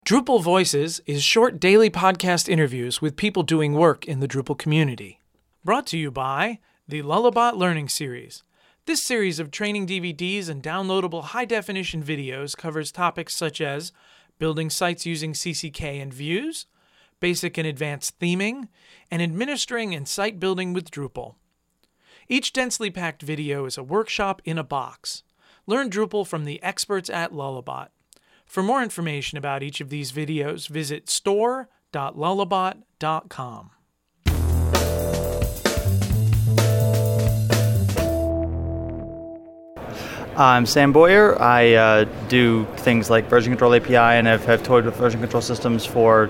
Drupal Voices is short daily podcast interviews with people doing work in the Drupal community. Brought to you by the Lullabot Learning Series. This series of training DVDs and downloadable high-definition videos covers topics such as building sites using CCK and Views, basic and advanced theming, and administering and site building with Drupal. Each densely packed video is a workshop in a box. Learn Drupal from the experts at Lullabot. For more information about each of these videos, visit store.lullabot.com. I'm Sam Boyer. I do things like version control API and have toyed with version control systems for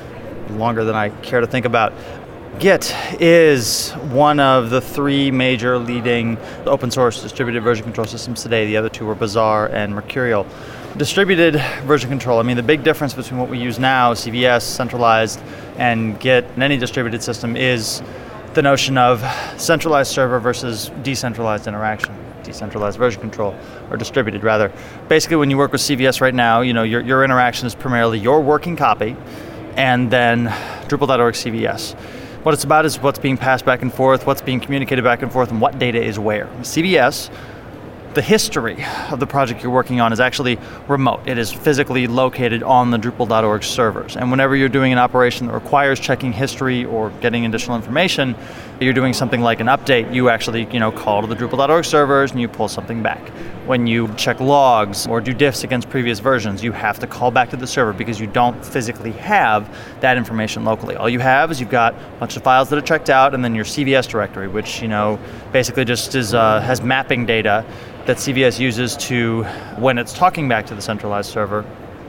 longer than I care to think about. Git is one of the three major leading open source distributed version control systems today. The other two were Bazaar and Mercurial. Distributed version control, the big difference between what we use now, CVS, centralized, and Git in any distributed system is the notion of centralized server versus decentralized interaction, decentralized version control, or distributed rather. Basically, when you work with CVS right now, your interaction is primarily your working copy and then Drupal.org CVS. What it's about is what's being passed back and forth, what's being communicated back and forth, and what data is where. CVS, the history of the project you're working on is actually remote. It is physically located on the Drupal.org servers. And whenever you're doing an operation that requires checking history or getting additional information, you're doing something like an update, you actually call to the Drupal.org servers and you pull something back. When you check logs or do diffs against previous versions, you have to call back to the server because you don't physically have that information locally. All you have is you've got a bunch of files that are checked out and then your CVS directory, which basically just has mapping data that CVS uses to, when it's talking back to the centralized server,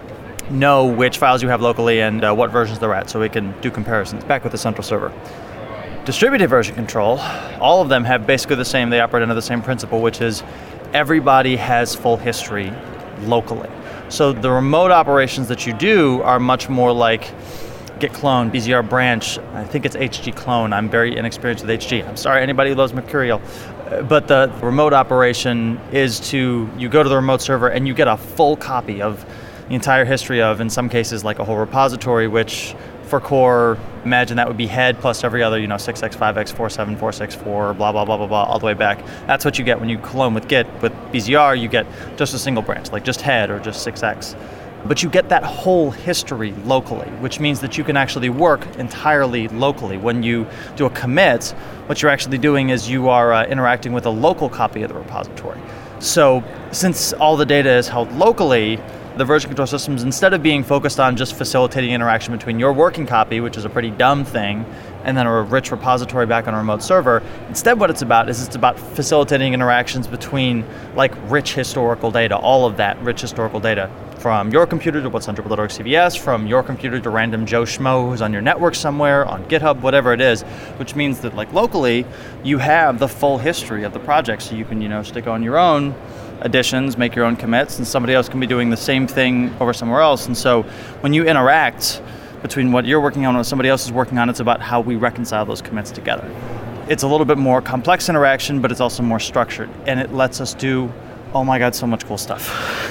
know which files you have locally and what versions they're at so it can do comparisons back with the central server. Distributed version control, all of them have basically the same, they operate under the same principle, which is everybody has full history locally. So the remote operations that you do are much more like git clone, BZR branch, I think it's HG clone. I'm very inexperienced with HG. I'm sorry, anybody who loves Mercurial. But the remote operation is you go to the remote server and you get a full copy of the entire history of, in some cases, like a whole repository, which for core, imagine that would be head plus every other, 6x, 5x, 4.7, 4.6, blah, blah, blah, blah, blah, all the way back. That's what you get when you clone with Git. With BZR, you get just a single branch, like just head or just 6x. But you get that whole history locally, which means that you can actually work entirely locally. When you do a commit, what you're actually doing is you are interacting with a local copy of the repository. So since all the data is held locally, the version control systems, instead of being focused on just facilitating interaction between your working copy, which is a pretty dumb thing, and then a rich repository back on a remote server, instead what it's about facilitating interactions between rich historical data, all of that rich historical data, from your computer to what's on Drupal.org CVS, from your computer to random Joe Schmo who's on your network somewhere, on GitHub, whatever it is, which means that locally, you have the full history of the project, so you can, stick on your own additions, make your own commits, and somebody else can be doing the same thing over somewhere else. And so when you interact between what you're working on and what somebody else is working on, it's about how we reconcile those commits together. It's a little bit more complex interaction, but it's also more structured, and it lets us do, oh my God, so much cool stuff.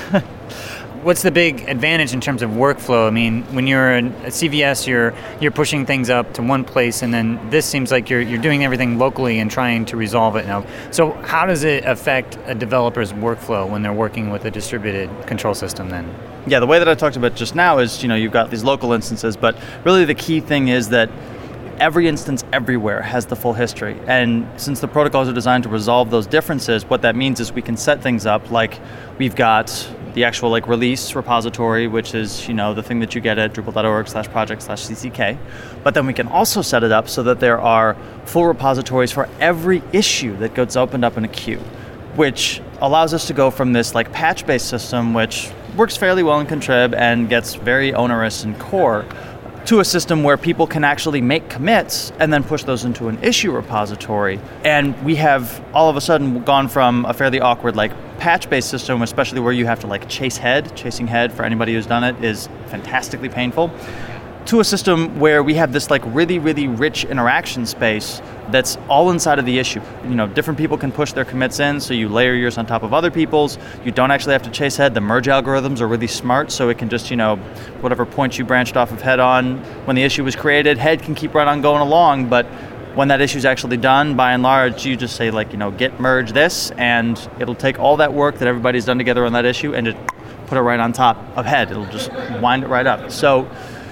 What's the big advantage in terms of workflow? When you're a CVS, you're pushing things up to one place, and then this seems like you're doing everything locally and trying to resolve it now. So how does it affect a developer's workflow when they're working with a distributed control system then? Yeah, the way that I talked about just now is, you've got these local instances, but really the key thing is that every instance everywhere has the full history. And since the protocols are designed to resolve those differences, what that means is we can set things up like we've got the actual release repository, which is, the thing that you get at drupal.org/project/CCK. But then we can also set it up so that there are full repositories for every issue that gets opened up in a queue, which allows us to go from this patch-based system, which works fairly well in Contrib and gets very onerous in core, to a system where people can actually make commits and then push those into an issue repository. And we have all of a sudden gone from a fairly awkward patch-based system, especially where you have to chasing head for anybody who's done it is fantastically painful, to a system where we have this like really, really rich interaction space that's all inside of the issue. Different people can push their commits in, so you layer yours on top of other people's. You don't actually have to chase head. The merge algorithms are really smart, so it can just, whatever point you branched off of head on when the issue was created, head can keep right on going along, but when that issue is actually done, by and large, you just say git merge this, and it'll take all that work that everybody's done together on that issue and just put it right on top of head. It'll just wind it right up. So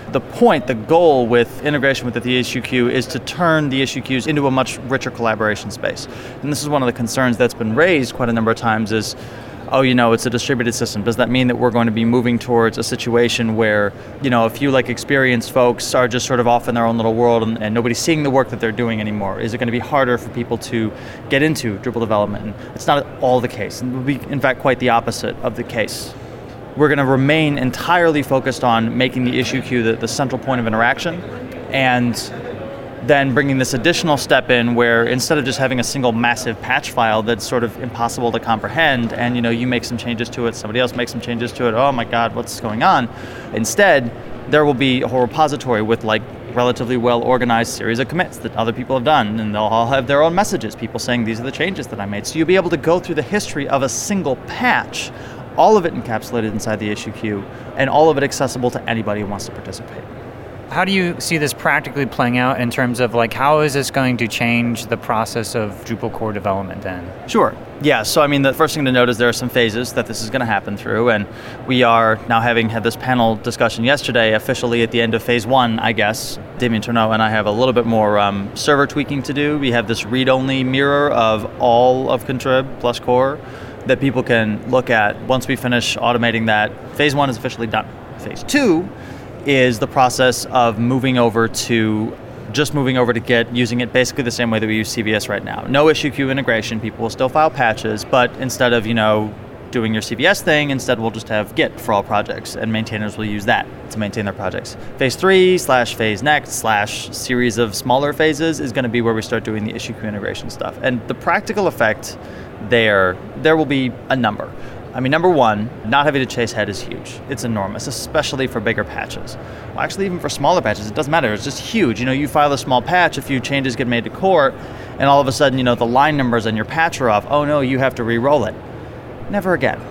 the goal with integration with the issue queue is to turn the issue queues into a much richer collaboration space. And this is one of the concerns that's been raised quite a number of times is, it's a distributed system. Does that mean that we're going to be moving towards a situation where, a few experienced folks are just sort of off in their own little world and nobody's seeing the work that they're doing anymore? Is it going to be harder for people to get into Drupal development? And it's not at all the case. And it will be, in fact, quite the opposite of the case. We're going to remain entirely focused on making the issue queue the central point of interaction, and then bringing this additional step in where instead of just having a single massive patch file that's sort of impossible to comprehend and you make some changes to it, somebody else makes some changes to it, oh my god, what's going on? Instead, there will be a whole repository with relatively well-organized series of commits that other people have done, and they'll all have their own messages, people saying these are the changes that I made. So you'll be able to go through the history of a single patch, all of it encapsulated inside the issue queue, and all of it accessible to anybody who wants to participate. How do you see this practically playing out in terms of how is this going to change the process of Drupal core development then? Sure. Yeah, so the first thing to note is there are some phases that this is going to happen through, and we are now, having had this panel discussion yesterday, officially at the end of phase 1, I guess. Damien Tourneau and I have a little bit more server tweaking to do. We have this read-only mirror of all of Contrib plus core that people can look at. Once we finish automating that, phase 1 is officially done. Phase 2 is the process of moving over to Git, using it basically the same way that we use CVS right now. No issue queue integration, people will still file patches, but instead of, doing your CVS thing, instead we'll just have Git for all projects, and maintainers will use that to maintain their projects. Phase 3 / phase next / series of smaller phases is going to be where we start doing the issue queue integration stuff. And the practical effect there will be a number. Number one, not having to chase head is huge. It's enormous, especially for bigger patches. Well, actually, even for smaller patches, it doesn't matter. It's just huge. You file a small patch, a few changes get made to core, and all of a sudden, the line numbers on your patch are off. Oh no, you have to re-roll it. Never again.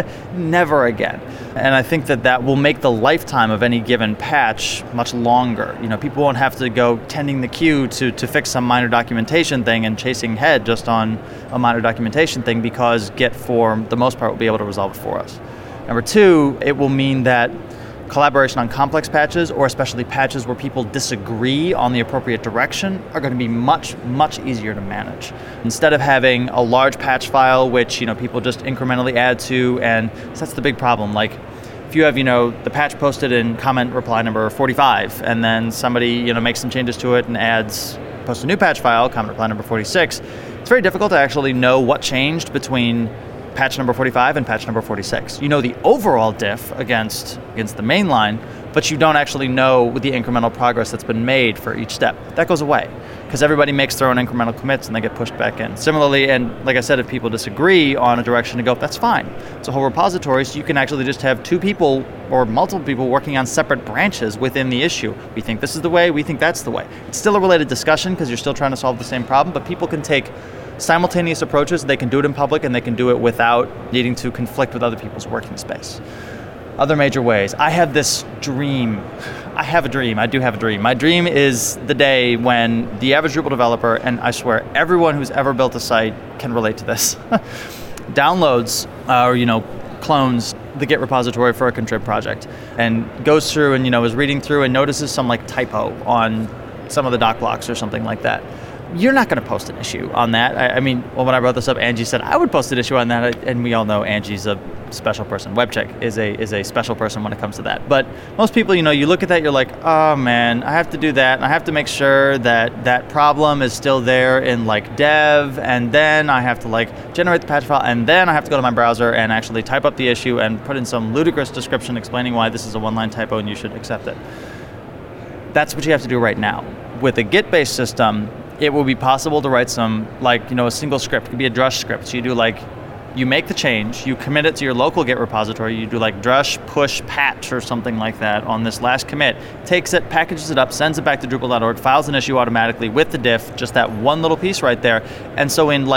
Never again. And I think that will make the lifetime of any given patch much longer. People won't have to go tending the queue to fix some minor documentation thing and chasing head just on a minor documentation thing, because Git, for the most part, will be able to resolve it for us. Number 2, it will mean that collaboration on complex patches, or especially patches where people disagree on the appropriate direction, are going to be much, much easier to manage. Instead of having a large patch file which people just incrementally add to, and that's the big problem. If you have the patch posted in comment reply number 45, and then somebody makes some changes to it and posts a new patch file, comment reply number 46, it's very difficult to actually know what changed between patch number 45 and patch number 46. The overall diff against the main line, but you don't actually know the incremental progress that's been made for each step. That goes away, because everybody makes their own incremental commits and they get pushed back in. Similarly, and like I said, if people disagree on a direction to go, that's fine. It's a whole repository, so you can actually just have 2 people or multiple people working on separate branches within the issue. We think this is the way, we think that's the way. It's still a related discussion because you're still trying to solve the same problem, but people can take simultaneous approaches. They can do it in public, and they can do it without needing to conflict with other people's working space. Other major ways. I have this dream. I do have a dream. My dream is the day when the average Drupal developer, and I swear everyone who's ever built a site can relate to this, downloads or clones the Git repository for a Contrib project and goes through and is reading through and notices some typo on some of the doc blocks or something like that. You're not going to post an issue on that. When I brought this up, Angie said I would post an issue on that, and we all know Angie's a special person. WebCheck is a special person when it comes to that. But most people, you look at that, you're like, oh man, I have to do that, and I have to make sure that problem is still there in dev, and then I have to generate the patch file, and then I have to go to my browser and actually type up the issue and put in some ludicrous description explaining why this is a one-line typo and you should accept it. That's what you have to do right now. With a Git-based system, it will be possible to write some, a single script. It could be a drush script. So you do you make the change, you commit it to your local Git repository, you do like drush, push, patch, or something like that on this last commit, takes it, packages it up, sends it back to Drupal.org, files an issue automatically with the diff, just that one little piece right there. And so in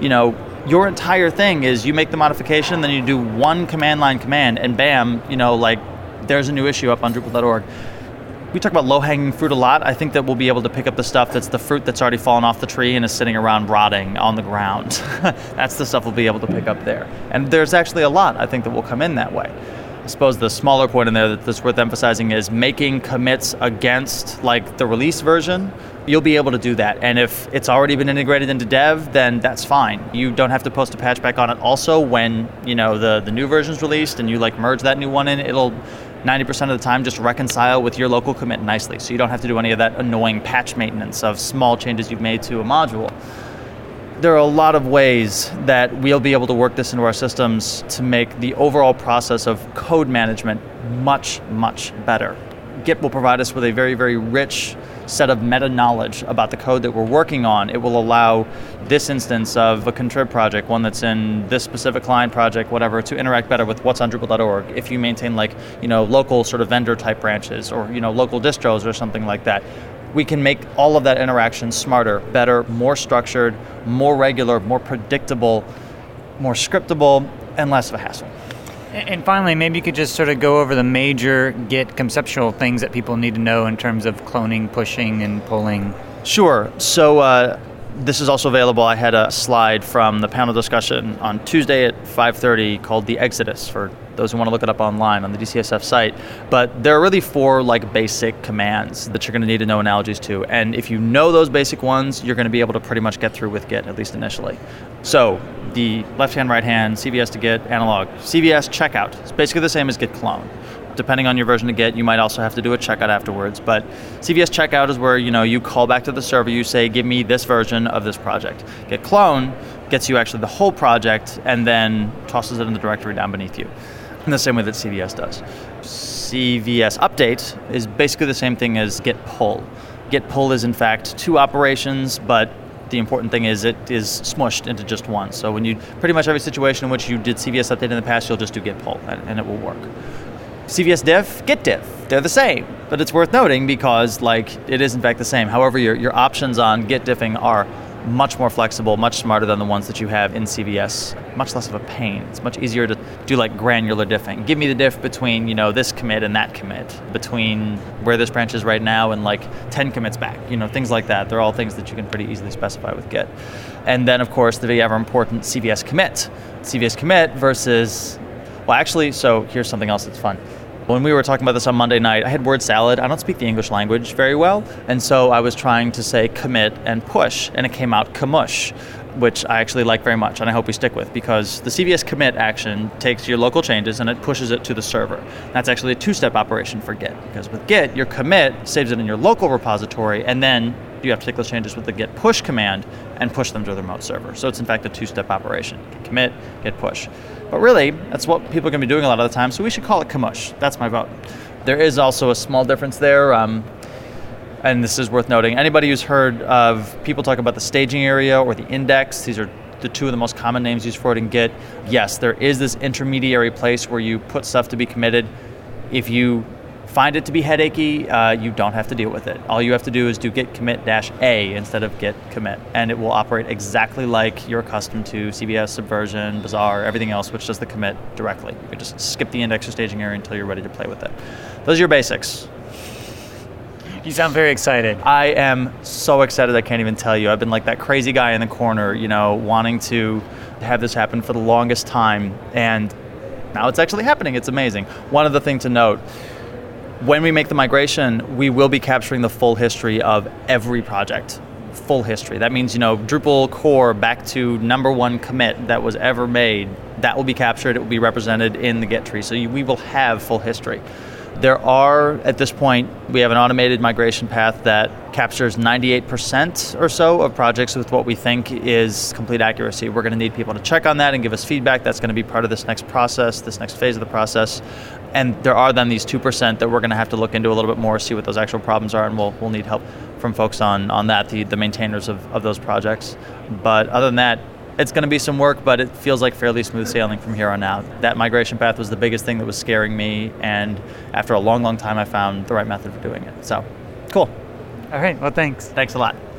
your entire thing is you make the modification, then you do one command line command, and bam, there's a new issue up on Drupal.org. We talk about low-hanging fruit a lot. I think that we'll be able to pick up the stuff that's the fruit that's already fallen off the tree and is sitting around rotting on the ground. That's the stuff we'll be able to pick up there. And there's actually a lot, I think, that will come in that way. I suppose the smaller point in there that's worth emphasizing is making commits against the release version. You'll be able to do that. And if it's already been integrated into dev, then that's fine. You don't have to post a patch back on it. Also, when the new version's released and you merge that new one in, it'll 90% of the time just reconcile with your local commit nicely. So you don't have to do any of that annoying patch maintenance of small changes you've made to a module. There are a lot of ways that we'll be able to work this into our systems to make the overall process of code management much, much better. Git will provide us with a very, very rich set of meta-knowledge about the code that we're working on. It will allow this instance of a contrib project, one that's in this specific client project, whatever, to interact better with what's on Drupal.org. If you maintain local sort of vendor type branches or local distros or something like that, we can make all of that interaction smarter, better, more structured, more regular, more predictable, more scriptable, and less of a hassle. And finally, maybe you could just sort of go over the major Git conceptual things that people need to know in terms of cloning, pushing, and pulling. Sure. So this is also available. I had a slide from the panel discussion on Tuesday at 5:30 called The Exodus, for those who want to look it up online on the DCSF site. But there are really 4 basic commands that you're going to need to know analogies to. And if you know those basic ones, you're going to be able to pretty much get through with Git, at least initially. So the left-hand, right-hand, CVS to Git, analog. CVS checkout. It's basically the same as Git clone. Depending on your version of Git, you might also have to do a checkout afterwards. But CVS checkout is where you call back to the server, you say, give me this version of this project. Git clone gets you actually the whole project and then tosses it in the directory down beneath you, in the same way that CVS does. CVS update is basically the same thing as Git pull. Git pull is in fact 2 operations, but the important thing is it is smushed into just one. So when pretty much every situation in which you did CVS update in the past, you'll just do Git pull and it will work. CVS diff, Git diff, they're the same, but it's worth noting because it is in fact the same. However, your options on Git diffing are much more flexible, much smarter than the ones that you have in CVS. Much less of a pain. It's much easier to do granular diffing. Give me the diff between this commit and that commit, between where this branch is right now and 10 commits back. Things like that. They're all things that you can pretty easily specify with Git. And then of course the ever important CVS commit. CVS commit versus, so here's something else that's fun. When we were talking about this on Monday night, I had word salad. I don't speak the English language very well, and so I was trying to say commit and push, and it came out kamush, which I actually like very much, and I hope we stick with, because the CVS commit action takes your local changes and it pushes it to the server. That's actually a 2-step operation for Git, because with Git, your commit saves it in your local repository, and then you have to take those changes with the git push command and push them to the remote server. So it's in fact a 2-step operation. Git commit, git push. But really, that's what people are going to be doing a lot of the time, so we should call it kamush. That's my vote. There is also a small difference there, and this is worth noting. Anybody who's heard of people talk about the staging area or the index, these are the 2 of the most common names used for it in Git. Yes, there is this intermediary place where you put stuff to be committed. If you find it to be headachy, you don't have to deal with it. All you have to do is do git commit -a instead of git commit, and it will operate exactly like you're accustomed to CVS, Subversion, Bazaar, everything else, which does the commit directly. You can just skip the index or staging area until you're ready to play with it. Those are your basics. You sound very excited. I am so excited I can't even tell you. I've been like that crazy guy in the corner, wanting to have this happen for the longest time, and now it's actually happening. It's amazing. One other thing to note, when we make the migration, we will be capturing the full history of every project. Full history. That means, Drupal core back to number 1 commit that was ever made. That will be captured. It will be represented in the Git tree. So we will have full history. There are, at this point, we have an automated migration path that captures 98% or so of projects with what we think is complete accuracy. We're going to need people to check on that and give us feedback. That's going to be part of this next process, this next phase of the process. And there are then these 2% that we're going to have to look into a little bit more, see what those actual problems are, and we'll need help from folks on that, the maintainers of those projects. But other than that, It's going to be some work, but it feels like fairly smooth sailing from here on out. That migration path was the biggest thing that was scaring me, and after a long, long time, I found the right method for doing it. So, cool. All right. Well, thanks. Thanks a lot.